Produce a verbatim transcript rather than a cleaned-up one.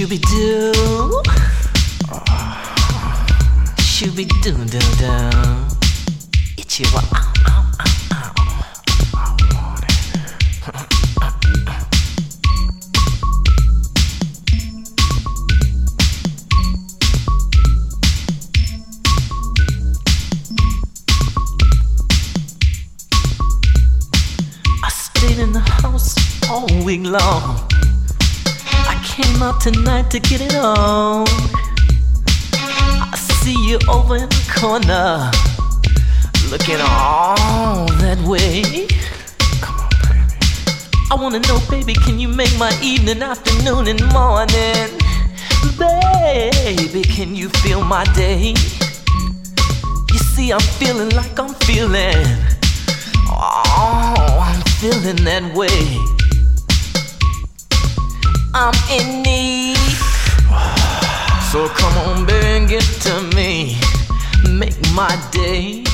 Shooby-doo, shooby-doo-doo-doo. Itchy wa ow ow ow ow. I want it. I stayed in the house all week long. I came out tonight to get it on. I see you over in the corner, looking all that way. Come on, baby. I wanna know, baby, can you make my evening, afternoon, and morning? Baby, can you feel my day? You see, I'm feeling like I'm feeling. Oh, I'm feeling that way. I'm in need. So come on, baby, and get to me. Make my day.